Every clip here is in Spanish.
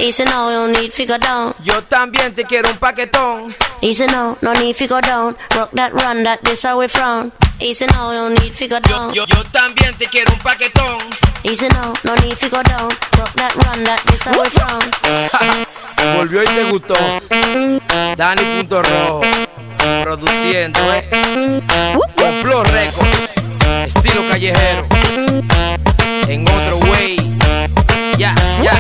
Easy now, you don't need to go down. Yo también te quiero un paquetón. Easy now, no need to go down. Rock that, run that, this how we frown. Easy now, you don't need to go down. Yo también te quiero un paquetón. Easy now, no need to go down. Rock that, run that, this how we frown. Volvió y te gustó. Dani.rojo produciendo, Complot Records, estilo callejero. En otro way. Ya.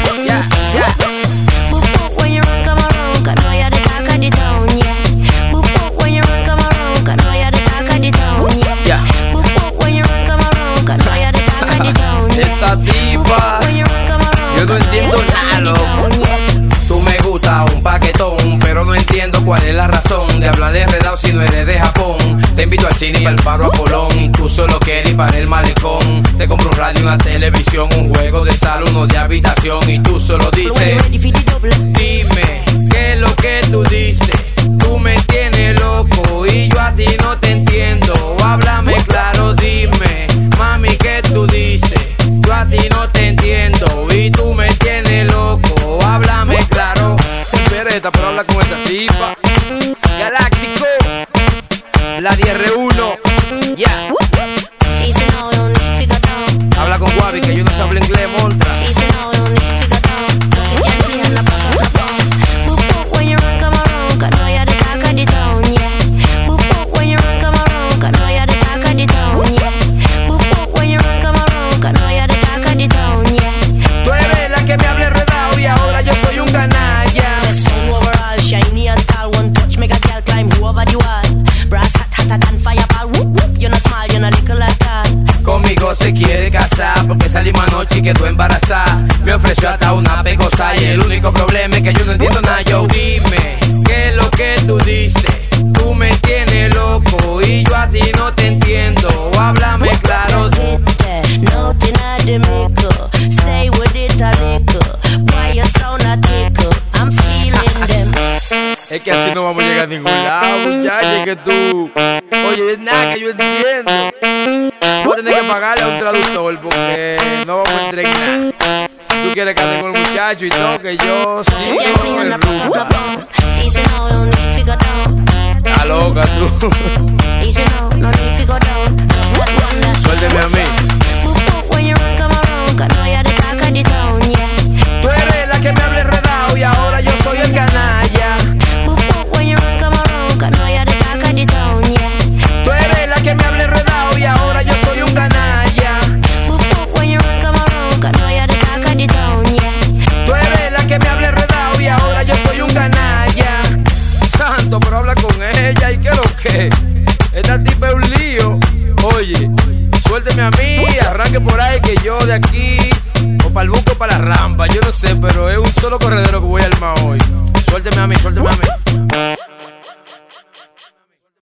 When you run, come around, cause now you're the talk of the town, yeah. When you run, come around, cause now you're the talk of the town, yeah. When you run, come around, cause now you're the talk of the town, yeah. Esta tipa, yo no entiendo nada, loco. Tú me gusta un paquetón, pero no entiendo cuál es la razón de hablar enredado si no eres de Japón. Te invito al cine y al Faro a Colón. Tú solo quieres ir para el malecón. Te compro un radio, una televisión, un juego de sala, uno de habitación. Y tú solo dices, dime, ¿qué es lo que tú dices? Tú me tienes loco y yo a ti no te entiendo. Háblame claro, dime, mami, ¿qué tú dices? Yo a ti no te entiendo y tú me tienes loco. Háblame claro. Pereta, pero habla con esa tipa. Galáctico, la DR1, ya. Habla con Guavi, que yo no sé hablar inglés, montra. Tú eres la que me habla enredado y ahora yo soy un canalla. Shiny and tall, one touch make a girl climb over the wall. Brass hotter than fireball. Whoop whoop, you're not small, you're not little at all. Conmigo se quiere casar porque salimos anoche y quedó embarazada. Me ofreció hasta una pecosa y el único problema es que yo no entiendo nada. Yo dime, ¿qué es lo que tú dices? Tú me tienes loco y yo a ti no te entiendo. Háblame claro. Nothing at the maker. Stay with it a little. Why you sound a tickle? I'm feeling them. Es que así no vamos a llegar a ningún lado, muchacha, que tú. Oye, es nada que yo entiendo. Voy a tener que pagarle a un traductor porque no vamos a entrar en nada. Si tú quieres que hable con el muchacho y todo, que yo sí con el rumba. Está loca tú. Suélteme a mí. Tú eres la que me habla enredado y ahora yo soy el canalla. Tú eres la que me habla enredado y ahora yo soy un canalla. Tú eres la que me habla enredado y ahora yo soy un canalla. Santo, pero habla con ella y qué lo que. Esta tipa es un lío. Oye, suélteme a mí, arranque por ahí que yo de aquí o para el buco o para la rampa, yo no sé, pero es un solo corredero que voy a armar hoy. Suélteme a mí, suélteme a mí.